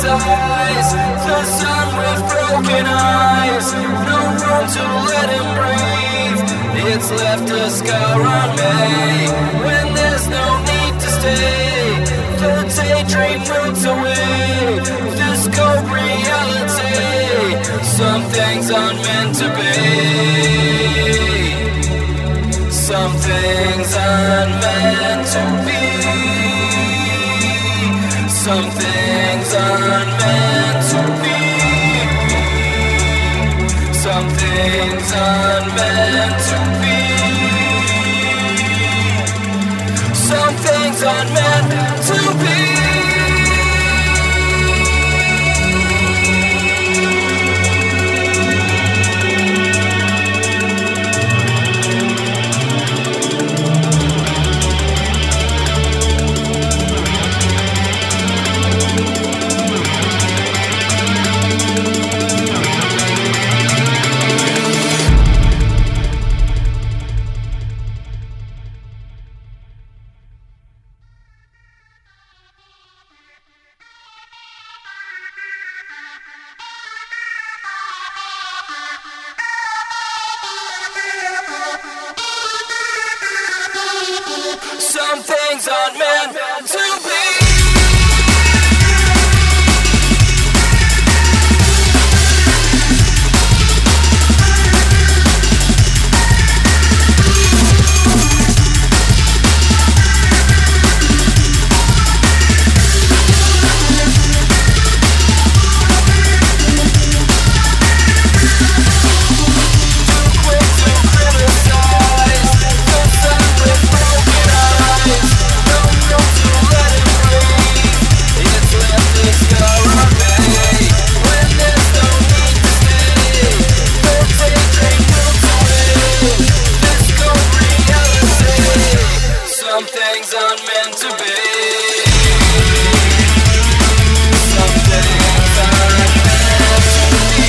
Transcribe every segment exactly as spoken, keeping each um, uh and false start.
criticize the sun with broken eyes. No room to let him breathe. It's left a scar on me when there's no need to stay. The daydream roots away. This cold reality. Some things aren't meant to be. Some things aren't meant to be. Some things aren't meant to be. Some things aren't meant to be. Some things aren't meant to be. Some things aren't meant to be. Some things aren't meant to be. Some things aren't meant to be.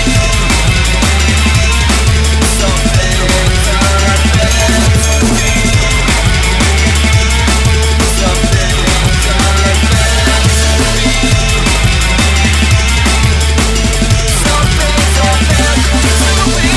Some things aren't meant to be. Some things aren't meant to be. Some things aren't meant to be.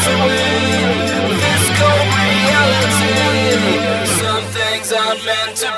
Meant to